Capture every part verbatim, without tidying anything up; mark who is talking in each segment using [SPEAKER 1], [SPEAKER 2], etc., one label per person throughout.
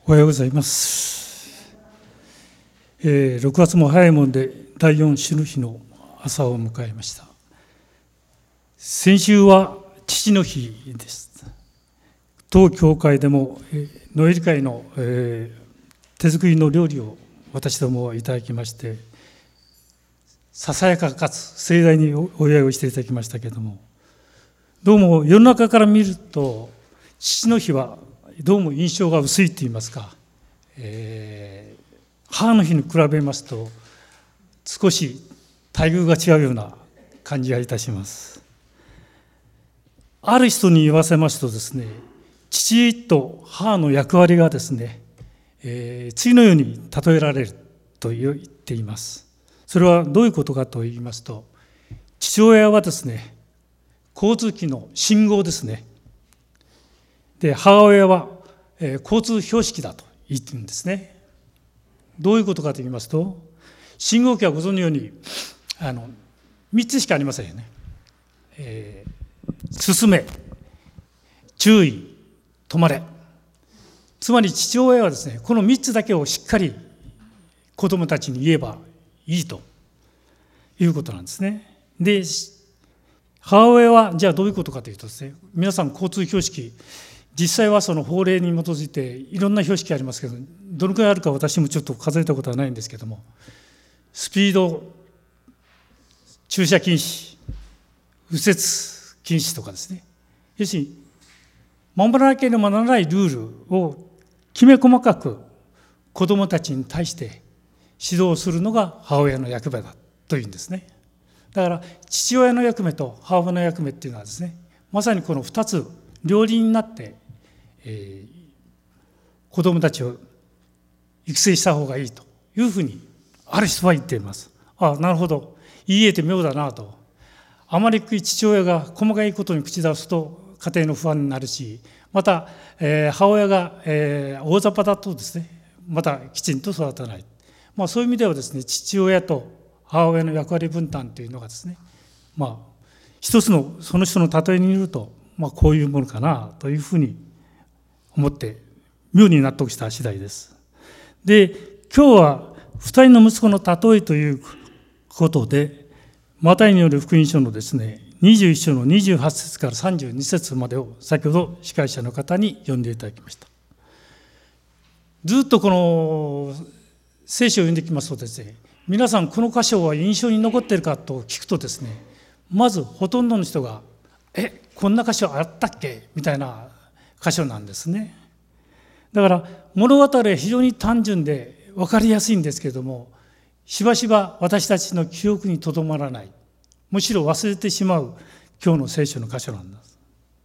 [SPEAKER 1] おはようございます、えー、ろくがつも早いもんでだいよん主の日の朝を迎えました。先週は父の日です。当教会でも、えー、ノエル会の、えー、手作りの料理を私どもいただきまして、ささやかかつ盛大にお祝いをしていただきましたけれども、どうも世の中から見ると父の日はどうも印象が薄いといいますか、えー、母の日に比べますと少し待遇が違うような感じがいたします。ある人に言わせますとですね、父と母の役割がですね、えー、次のように例えられると言っています。それはどういうことかと言いますと、父親はですね、交通機の信号ですね。で、母親は、えー、交通標識だと言ってるんですね。どういうことかと言いますと、信号機はご存じのようにあのみっつしかありませんよね。えー、進め、注意、止まれ。つまり父親はですね、このみっつだけをしっかり子供たちに言えばいいということなんですね。で、母親はじゃあどういうことかというとですね、皆さん交通標識、実際はその法令に基づいていろんな標識ありますけど、どのくらいあるか私もちょっと数えたことはないんですけども、スピード、駐車禁止、右折禁止とかですね、要するに守らなければならないルールをきめ細かく子どもたちに対して指導するのが母親の役目だというんですね。だから父親の役目と母親の役目っていうのはですね、まさにこのふたつ両輪になって、えー、子どもたちを育成した方がいいというふうにある人は言っています。ああ、なるほど、言い得て妙だなと。あまり父親が細かいことに口出すと家庭の不安になるし、また、えー、母親が、えー、大雑把だとですね、またきちんと育たない。まあ、そういう意味ではですね、父親と母親の役割分担というのがですね、まあ、一つのその人の例えに言うと、まあ、こういうものかなというふうに思って妙に納得した次第です。で、今日は二人の息子の例えということで、マタイによる福音書のですね、にじゅういち章のにじゅうはち節からさんじゅうに節までを先ほど司会者の方に読んでいただきました。ずっとこの聖書を読んできますとですね、皆さんこの箇所は印象に残っているかと聞くとですね、まずほとんどの人がえこんな箇所あったっけみたいな箇所なんですね。だから物語は非常に単純で分かりやすいんですけれども、しばしば私たちの記憶にとどまらない、むしろ忘れてしまう今日の聖書の箇所なんです。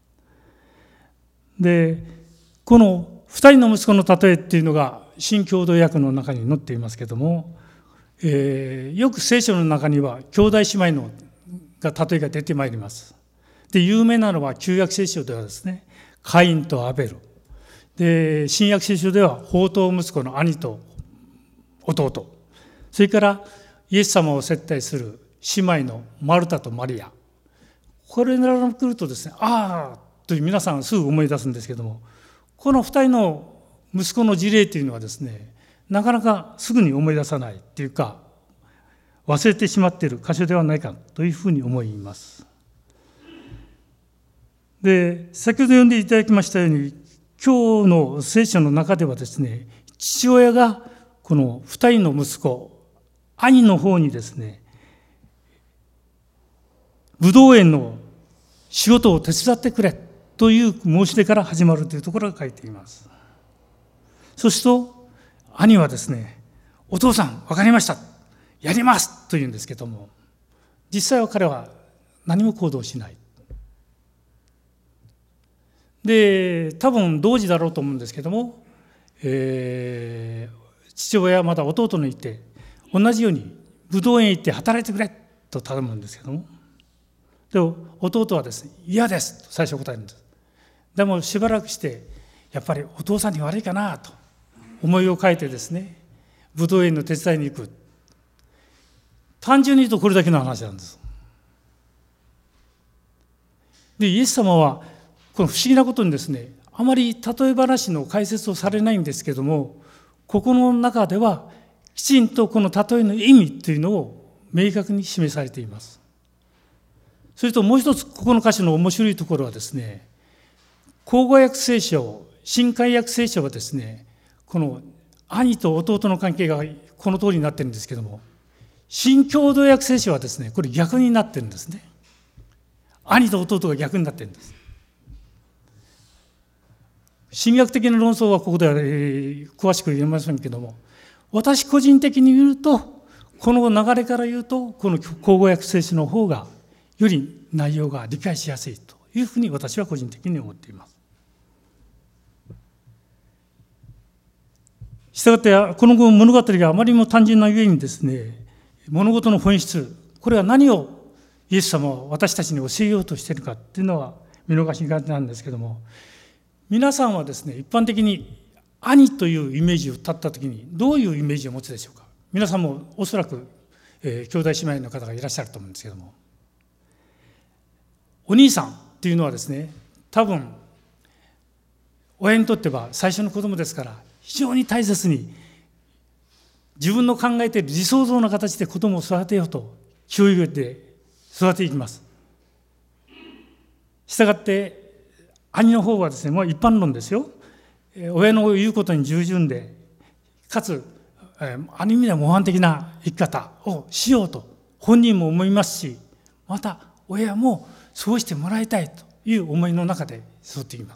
[SPEAKER 1] で、この二人の息子の例えっていうのが新共同訳の中に載っていますけれども、えー、よく聖書の中には兄弟姉妹のが例えが出てまいります。で、有名なのは旧約聖書ではですね、カインとアベル。で、新約聖書では放蕩息子の兄と弟。それからイエス様を接待する姉妹のマルタとマリア。これに並べてくるとですね、ああという皆さんすぐ思い出すんですけども、この二人の息子の事例というのはですね、なかなかすぐに思い出さないっていうか、忘れてしまっている箇所ではないかというふうに思います。で、先ほど読んでいただきましたように、今日の聖書の中ではですね、父親がこの二人の息子、兄の方にですね、ブドウ園の仕事を手伝ってくれという申し出から始まるというところが書いています。そうすると兄はですね、お父さん分かりました、やりますと言うんですけども、実際は彼は何も行動しない。で、多分同時だろうと思うんですけども、えー、父親はまだ弟に言って同じようにブドウ園へ行って働いてくれと頼むんですけども、でも弟はですね、嫌ですと最初答えるんです。でもしばらくしてやっぱりお父さんに悪いかなと思いを変えてですね、ブドウ園の手伝いに行く。単純に言うとこれだけの話なんです。で、イエス様はこの不思議なことにですね、 あまり例え話の解説をされないんですけども、ここの中ではきちんとこの例えの意味というのを明確に示されています。それともう一つ、ここの箇所の面白いところはですね、口語訳聖書、新海訳聖書はですね、この兄と弟の関係がこの通りになってるんですけども、新共同訳聖書はですね、これ逆になってるんですね。兄と弟が逆になってるんです。神学的な論争はここでは詳しく言えませんけども、私個人的に言うと、この流れから言うと、この口語訳聖書の方がより内容が理解しやすいというふうに私は個人的に思っています。したがって、この物語があまりにも単純なゆえにですね、物事の本質、これは何をイエス様は私たちに教えようとしているかっていうのは見逃しがちなんですけども、皆さんはですね、一般的に兄というイメージを立ったときにどういうイメージを持つでしょうか。皆さんもおそらく、えー、兄弟姉妹の方がいらっしゃると思うんですけども、お兄さんっていうのはですね、多分親にとっては最初の子供ですから、非常に大切に自分の考えている理想像の形で子供を育てようと教育で育てていきます。したがって兄の方はですね、もう一般論ですよ。親の言うことに従順で、かつ、ある意味では模範的な生き方をしようと本人も思いますし、また親もそうしてもらいたいという思いの中で育っていきます。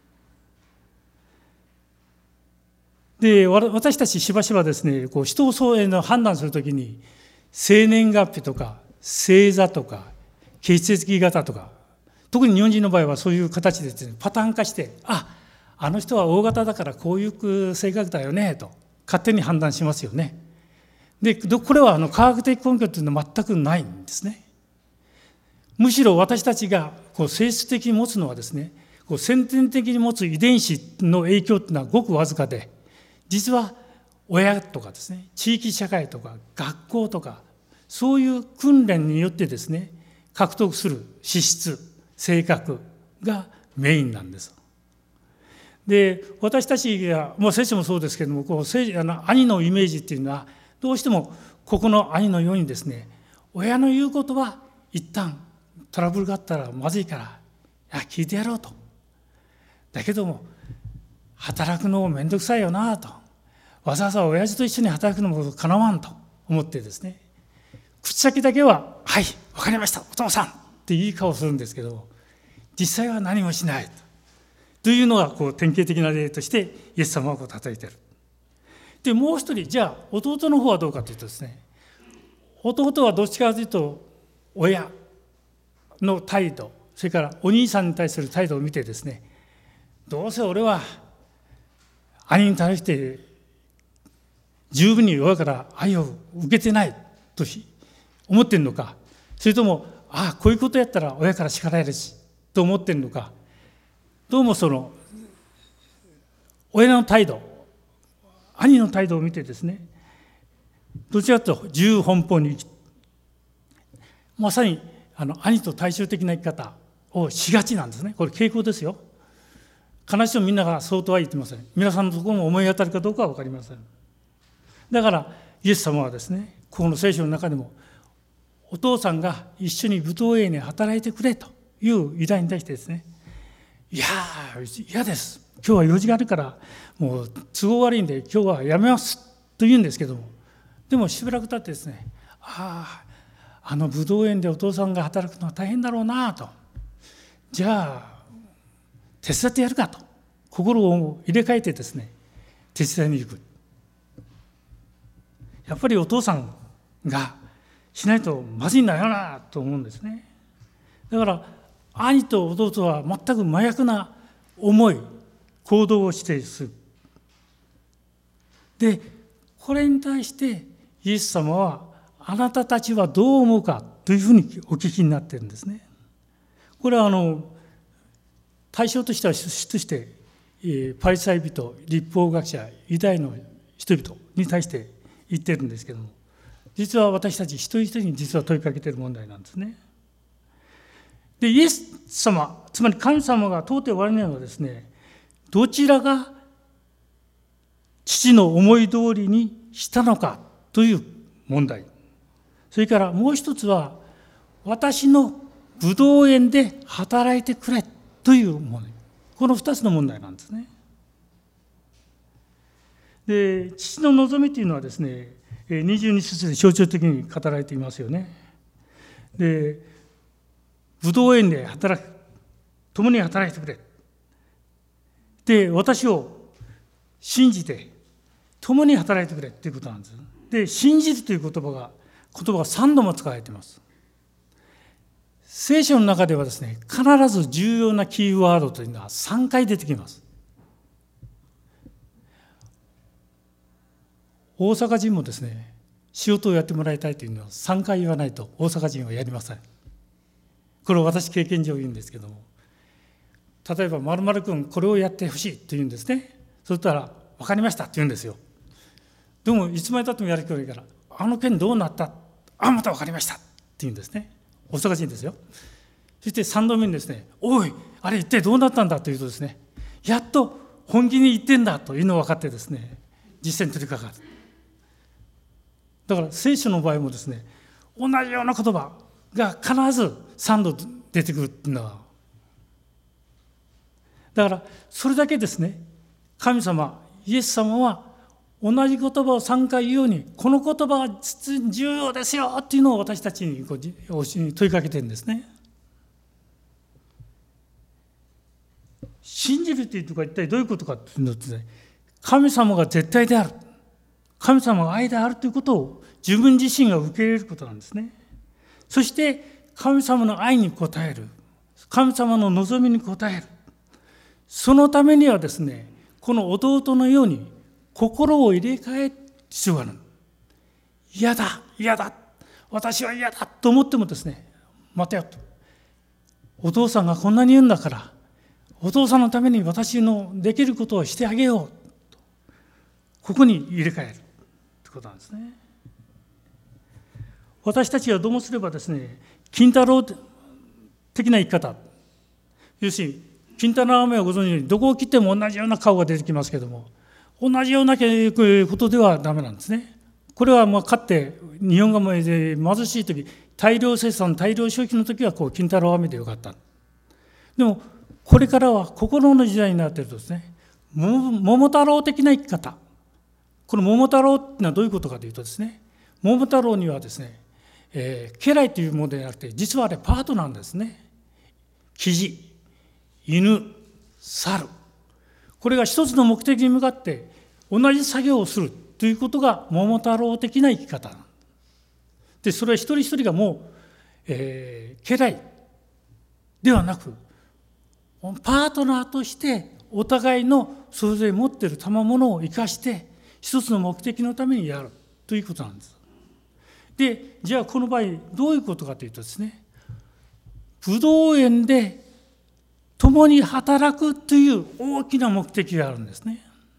[SPEAKER 1] で、私たちしばしばですね、こう人をそうの判断するときに、生年月日とか星座とか血液型とか、特に日本人の場合はそういう形でですね、パターン化して、あ、あの人は大型だからこういう性格だよねと勝手に判断しますよね。で、これはあの科学的根拠というのは全くないんですね。むしろ私たちがこう性質的に持つのはですね、こう先天的に持つ遺伝子の影響というのはごくわずかで、実は親とかですね、地域社会とか学校とか、そういう訓練によってですね、獲得する資質、性格がメインなんです。で、私たちが、もう聖書もそうですけども、こうあの兄のイメージっていうのは、どうしてもここの兄のようにですね、親の言うことは一旦トラブルがあったらまずいから、いや聞いてやろうと。だけども、働くのもめんどくさいよなと。わざわざ親父と一緒に働くのもかなわんと思ってですね、口先だけは、はい、わかりました、お父さんっていい顔するんですけど、実際は何もしないというのがこう典型的な例としてイエス様はこう例えている。で、もう一人、じゃあ弟の方はどうかというとですね、弟はどっちかというと親の態度、それからお兄さんに対する態度を見てですね、どうせ俺は兄に対して十分に親から愛を受けてないと思っているのか、それとも、ああ、こういうことやったら親から叱られるしと思っているのか、どうもその親の態度、兄の態度を見てですね、どちらかというと自由奔放に生き、まさにあの兄と対照的な生き方をしがちなんですね。これ傾向ですよ。必ずしもみんながそうとは言ってません。皆さんのところも思い当たるかどうかは分かりません。だからイエス様はですね、この聖書の中でもお父さんが一緒に舞踏園に働いてくれという依頼に対してですね、いやー嫌です、今日は用事があるからもう都合悪いんで今日はやめますと言うんですけども、でもしばらく経ってですね、あああの舞踏園でお父さんが働くのは大変だろうなと、じゃあ手伝ってやるかと心を入れ替えてですね、手伝いに行く。やっぱりお父さんがしないとまずいんだよなと思うんですね。だから兄と弟は全く真逆な思い、行動をしてする。で、これに対してイエス様はあなたたちはどう思うかというふうにお聞きになっているんですね。これはあの対象としては主としてパリサイ人、律法学者、ユダヤの人々に対して言ってるんですけども、実は私たち一人一人に実は問いかけている問題なんですね。で、イエス様、つまり神様が問うておられるのはですね、 どちらが父の思い通りにしたのかという問題。それからもう一つは、私のブドウ園で働いてくれという問題。この二つの問題なんですね。で、父の望みというのはですね、にじゅうに節で象徴的に語られていますよね。で、ブドウ園で働く、共に働いてくれ。で、私を信じて、共に働いてくれということなんです。で、信じるという言葉が、言葉がさんども使われています。聖書の中ではですね、必ず重要なキーワードというのはさんかい出てきます。大阪人もですね、仕事をやってもらいたいというのはさんかい言わないと大阪人はやりません。これは私経験上言うんですけども、例えば〇〇君これをやってほしいと言うんですね。そしたら分かりましたって言うんですよ。でもいつまでたってもやる気がいいから、あの件どうなった、あまた分かりましたって言うんですね。大阪人ですよ。そしてさんどめにですね、おいあれ一体どうなったんだというとですね、やっと本気に言ってんだというのを分かってですね、実践に取り掛かる。だから聖書の場合もですね、同じような言葉が必ずさんど出てくるっていうのは、だからそれだけですね、神様イエス様は同じ言葉をさんかい言うように、この言葉は重要ですよっていうのを私たちにこう問いかけてるんですね。信じるというところは一体どういうことかというとですね、神様が絶対である、神様が愛であるということを自分自身が受け入れることなんですね。そして神様の愛に応える、神様の望みに応える。そのためにはですね、この弟のように心を入れ替える必要がある。嫌だ、嫌だ、私は嫌だと思ってもですね、待てよと。お父さんがこんなに言うんだから、お父さんのために私のできることをしてあげようと。ここに入れ替えるということなんですね。私たちはどうもすればですね、金太郎的な生き方。要するに、金太郎飴はご存知のように、どこを切っても同じような顔が出てきますけれども、同じようなことではダメなんですね。これはまあかつて日本が貧しい時、大量生産、大量消費の時はこう金太郎飴でよかった。でもこれからは心の時代になっているとですね、桃太郎的な生き方。この桃太郎っていうのはどういうことかというとですね、桃太郎にはですね、えー、家来というものではなくて、実はあれパートなんですね。キジ、犬、猿。これが一つの目的に向かって同じ作業をするということが桃太郎的な生き方で、それは一人一人がもう、えー、家来ではなくパートナーとしてお互いのそれぞれ持っている賜物を生かして一つの目的のためにやるということなんです。で、じゃあこの場合どういうことかというとですね、ブドウ園で共に働くという大きな目的があるんですね。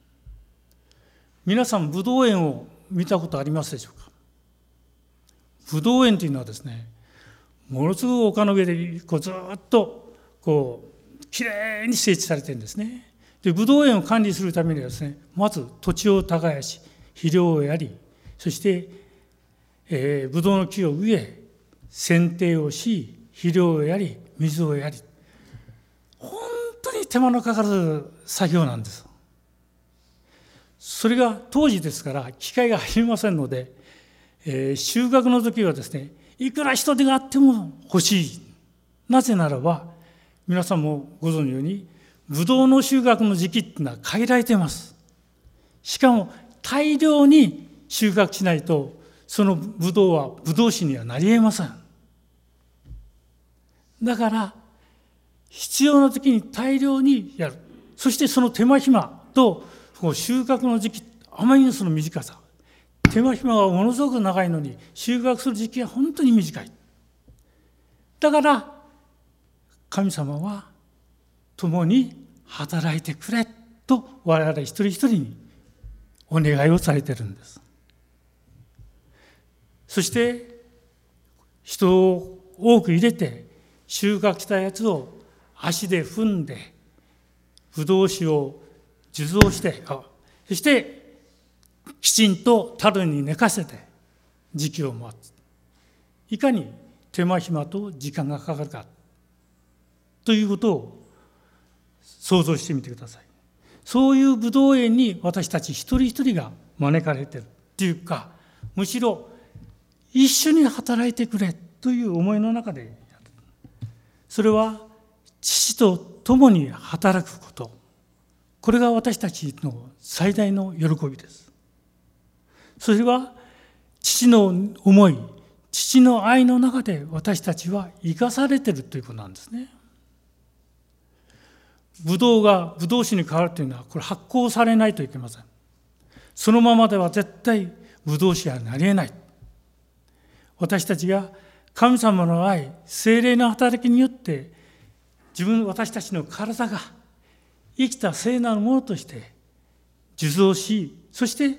[SPEAKER 1] 皆さん、ブドウ園を見たことありますでしょうか。ブドウ園というのはですね、ものすごい丘の上でこうずっとこうきれいに整地されているんですね。で、ブドウ園を管理するためにはですね、まず土地を耕し、肥料をやり、そして、えー、ブドウの木を植え、剪定をし、肥料をやり、水をやり、本当に手間のかかる作業なんです。それが当時ですから機械がありませんので、えー、収穫の時はですね、いくら人手があっても欲しい。なぜならば、皆さんもご存知のように、ブドウの収穫の時期っていうのは限られています。しかも大量に収穫しないと、そのブドウはブドウ酒にはなり得ません。だから必要な時に大量にやる。そしてその手間暇と収穫の時期、あまりのその短さ。手間暇がものすごく長いのに、収穫する時期は本当に短い。だから神様は共に働いてくれと我々一人一人にお願いをされているんです。そして人を多く入れて収穫したやつを足で踏んでブドウ酒を受蔵して、そしてきちんと樽に寝かせて時期を待つ。いかに手間暇と時間がかかるかということを想像してみてください。そういうブドウ園に私たち一人一人が招かれているというか、むしろ一緒に働いてくれという思いの中でやる。それは父と共に働くこと。これが私たちの最大の喜びです。それは父の思い、父の愛の中で私たちは生かされているということなんですね。ブドウがブドウ酒に変わるというのは、これ発酵されないといけません。そのままでは絶対ブドウ酒はなり得ない。私たちが神様の愛、聖霊の働きによって、自分、私たちの体が生きた聖なるものとして受造し、そして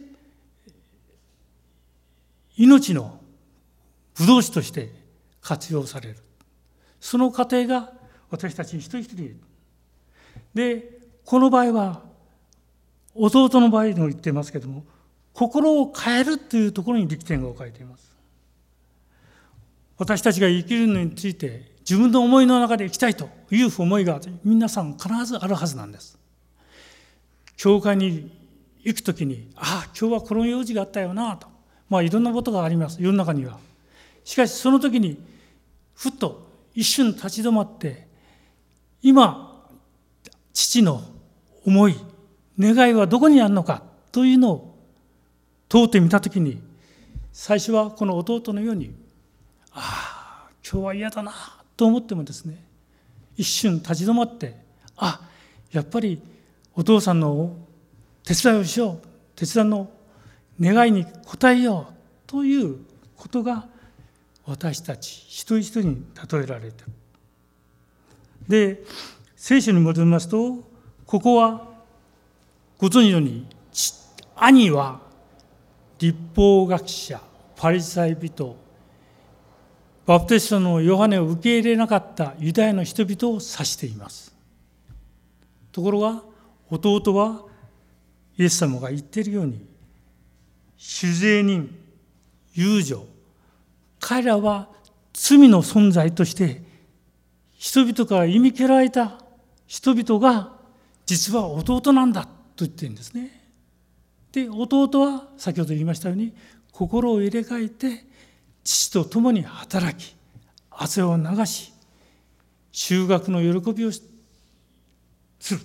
[SPEAKER 1] 命のブドウ酒として活用される。その過程が私たち一人一人で、この場合は弟の場合でも言っていますけれども、心を変えるというところに力点が置かれています。私たちが生きるのについて自分の思いの中で生きたいという思いが皆さん必ずあるはずなんです。教会に行くときに、ああ今日はこの用事があったよなと、まあいろんなことがあります、世の中には。しかしその時にふっと一瞬立ち止まって、今父の思い、願いはどこにあるのかというのを問うてみたときに、最初はこの弟のように、ああ今日は嫌だなと思ってもですね、一瞬立ち止まって、あやっぱりお父さんの手伝いをしよう、手伝いの願いに応えようということが私たち一人一人に例えられている。で、聖書に戻りますと、ここはご存知のように、兄は律法学者、パリサイ人、バプテストのヨハネを受け入れなかったユダヤの人々を指しています。ところが弟はイエス様が言っているように、酒税人、遊女、彼らは罪の存在として人々から忌み嫌われた人々が実は弟なんだと言っているんですね。で、弟は先ほど言いましたように、心を入れ替えて父と共に働き、汗を流し、収穫の喜びをする。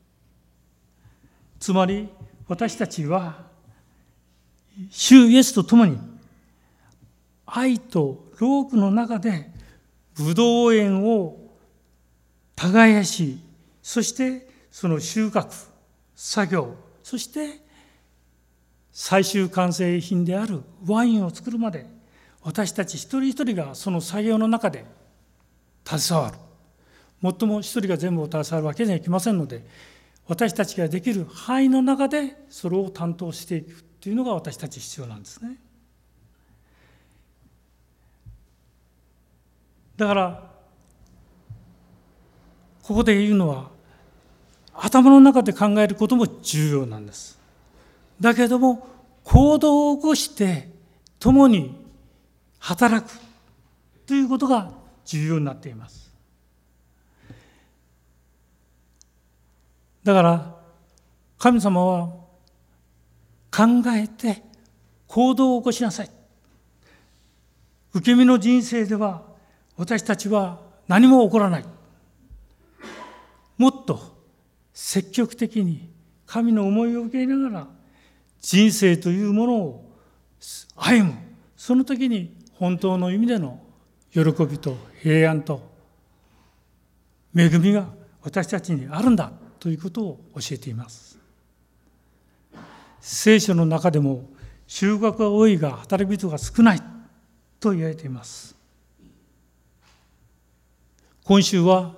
[SPEAKER 1] つまり私たちは主イエスと共に愛と労苦の中でブドウ園を耕し、そしてその収穫、作業、そして最終完成品であるワインを作るまで、私たち一人一人がその作業の中で携わる。もっとも一人が全部を携わるわけにはいきませんので、私たちができる範囲の中でそれを担当していくというのが私たち必要なんですね。だからここで言うのは、頭の中で考えることも重要なんです。だけども行動を起こして共に働くということが重要になっています。だから神様は考えて行動を起こしなさい。受け身の人生では私たちは何も起こらない。もっと積極的に神の思いを受け入れながら人生というものを歩む。その時に本当の意味での喜びと平安と恵みが私たちにあるんだということを教えています。聖書の中でも収穫が多いが働き人が少ないと言われています。今週は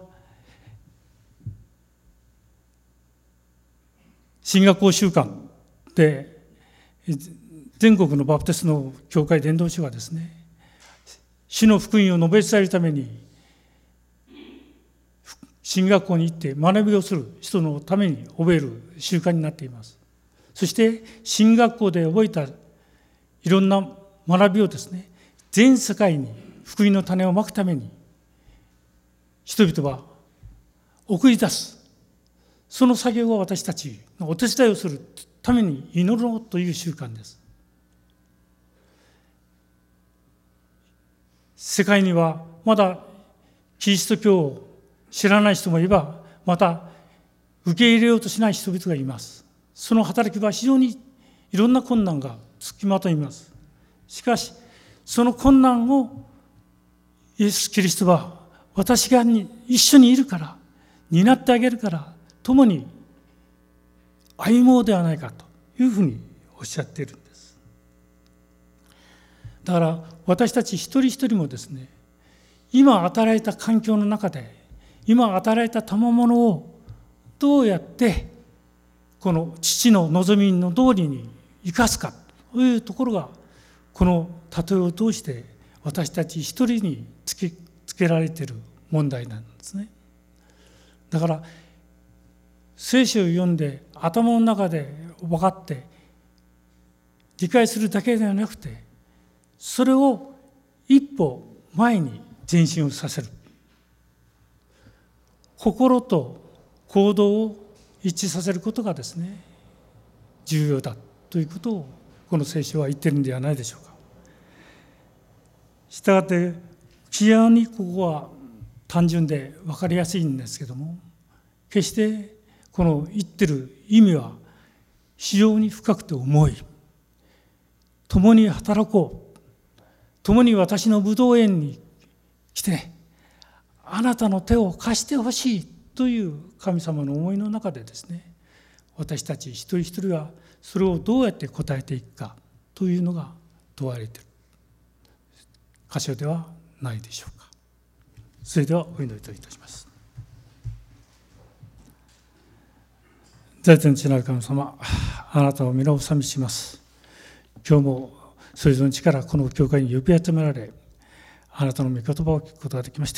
[SPEAKER 1] 神学校週間で全国のバプテストの教会伝道師はですね、主の福音を述べ伝えるために進学校に行って学びをする人のために覚える習慣になっています。そして進学校で覚えたいろんな学びをですね、全世界に福音の種をまくために人々は送り出す。その作業は私たちのお手伝いをするために祈ろうという習慣です。世界にはまだキリスト教を知らない人もいれば、また受け入れようとしない人々がいます。その働きは非常にいろんな困難がつきまといます。しかしその困難をイエス・キリストは私が一緒にいるから、担ってあげるから、共に歩もうではないかというふうにおっしゃっているんです。だから私たち一人一人もですね、今与えられた環境の中で、今与えられた賜物をどうやってこの父の望みの通りに生かすかというところが、この例えを通して私たち一人につけ、つけられている問題なんですね。だから聖書を読んで頭の中で分かって理解するだけではなくて、それを一歩前に前進をさせる。心と行動を一致させることがですね、重要だということをこの聖書は言っているんではないでしょうか。したがって非常にここは単純で分かりやすいんですけども、決してこの言ってる意味は非常に深くて重い。共に働こう、共に私の葡萄園に来てあなたの手を貸してほしいという神様の思いの中でですね、私たち一人一人はそれをどうやって応えていくかというのが問われている箇所ではないでしょうか。それではお祈りといたします。大天地なる神様、あなたを皆を賛美します。今日もそれぞれの力、この教会に呼び集められ、あなたの御言葉を聞くことができました。